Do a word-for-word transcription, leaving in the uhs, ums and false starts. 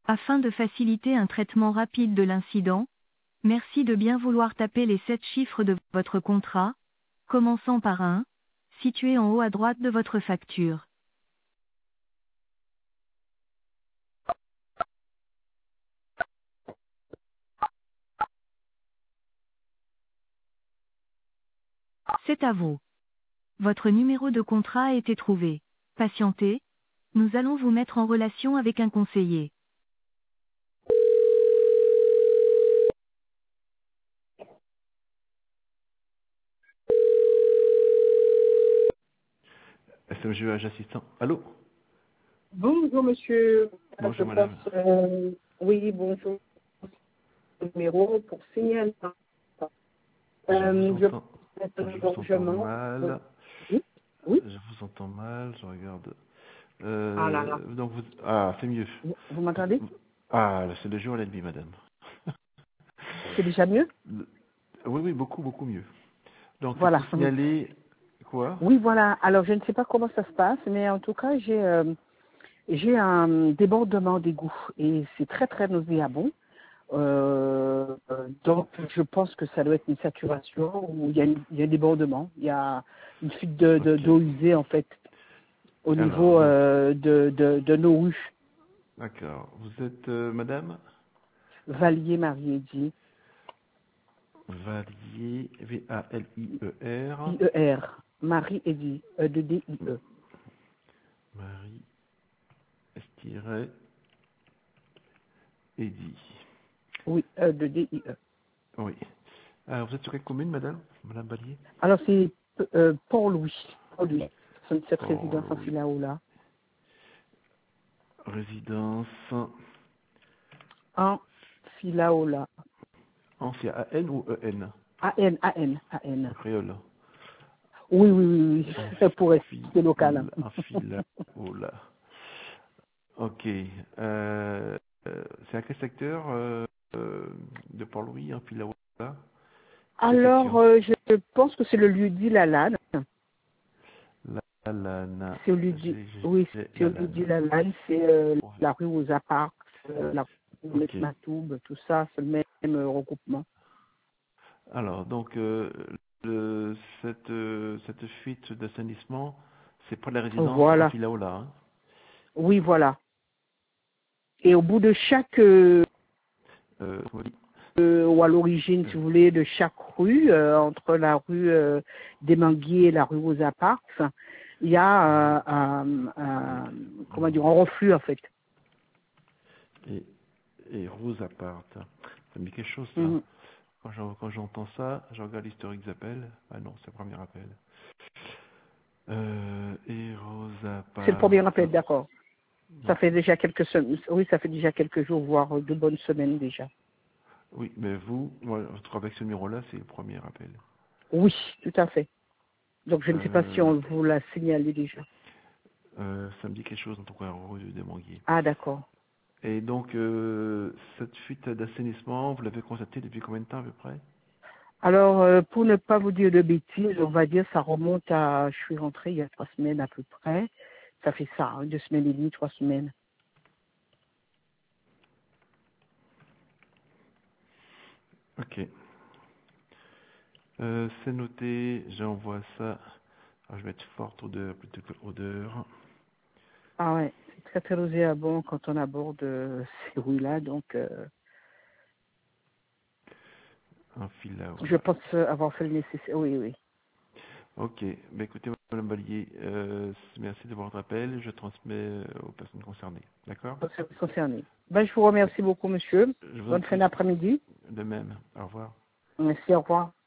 Afin de faciliter un traitement rapide de l'incident, merci de bien vouloir taper les sept chiffres de votre contrat, commençant par un, situé en haut à droite de votre facture. C'est à vous. Votre numéro de contrat a été trouvé. Patientez, nous allons vous mettre en relation avec un conseiller. S M G Age assistant. Allô? Bonjour monsieur, Ah, je Bonjour pense, madame. euh, oui bonjour, numéro pour signaler. Je vous Euh, je entends. pense Je un vous entends hébergement. Oui, mal. oui, oui. Je vous entends mal. Je regarde. Ah là Euh, là, donc vous. Ah, c'est mieux. vous, vous m'entendez? Ah, là, c'est le jour et la nuit, madame. C'est déjà mieux? Le- Oui, oui, beaucoup, beaucoup mieux. Donc c'est pour Voilà. signaler quoi? Oui, voilà. Alors je ne sais pas comment ça se passe, mais en tout cas j'ai euh, j'ai un débordement d'égout et c'est très très nauséabond. Euh, euh, donc je pense que ça doit être une saturation ou il y a, une- il y a un débordement, il y a une fuite de, de, Ok. d'eau usée en fait au Alors, niveau donc, euh, de, de, de nos rues. d'accord. Vous êtes euh, madame Valier Marie-Eddy, Valier, V A L I E R, I E R, Marie-Eddy, E D D I E. Marie S-Eddy. Oui, E D D I E. Oui. Alors, vous êtes sur quelle commune, madame? Madame Valier? Alors c'est euh, Port-Louis, Port-Louis, cette résidence en Port-Louis. Filaola, Résidence. en Filaola. En, c'est A N ou E N? A N, A N, A N. En créole. Oui, oui, oui, En oui, pour rester local. fil, en fil, oh là. Ok. Euh, euh, c'est à quel secteur euh, euh, de Port-Louis, en fil, là? Quelle Alors, section? euh, je pense que c'est le lieu dit La Lane. La Lana. C'est au lieu dit, J'ai oui, j'ai- c'est la au lieu dit Lana. La Lane, c'est euh, Ouais. la rue aux Aparts, euh, la rue Ok. Les Matoub, tout ça, c'est le même euh, regroupement. Alors, donc, euh, le, cette, euh, cette fuite d'assainissement, c'est près de la résidence en Voilà. Filaola. Hein. Oui, voilà. Et au bout de chaque, euh, Euh, oui. euh, ou à l'origine, si Euh, vous voulez, de chaque rue, euh, entre la rue euh, des Manguiers et la rue aux Aparts, il y a euh, un, un, comment dire, un reflux en fait. et, et Rose Apart. Ça me dit quelque chose, ça. Mhm. Quand j'en- quand j'entends ça, je regarde l'historique des appels. Ah non, c'est le premier appel. Euh, et Rose C'est le premier Apart. appel, d'accord. Ça Ouais. fait déjà quelques semaines, oui, ça fait déjà quelques jours, voire deux bonnes semaines déjà. Oui, mais vous, moi, je trouve avec ce numéro-là, c'est le premier appel. Oui, tout à fait. Donc je ne sais pas si Euh, on vous l'a signalé déjà. euh, ça me dit quelque chose, en tout cas, rue de Manguier. Ah d'accord. Et donc, euh, cette fuite d'assainissement, vous l'avez constatée depuis combien de temps à peu près? Alors euh, pour ne pas vous dire de bêtises, on va dire ça remonte à, je suis rentrée il y a trois semaines à peu près. Ça fait ça, hein, deux semaines et demie, trois semaines. Ok. Euh, c'est noté, j'envoie ça. Alors, je vais mettre forte odeur plutôt que odeur. Ah ouais, c'est très très nauséabond quand on aborde euh, ces rues-là, donc euh, Un fil là, je voilà. pense avoir fait le nécessaire. Oui, oui. Ok, bah écoutez, Madame Ballier, euh, merci de votre appel. Je transmets euh, aux personnes concernées. D'accord? Concerné. Ben, je vous remercie beaucoup, monsieur. Je vous en Bonne fin prie. d'après-midi. De même. Au revoir. Merci, au revoir.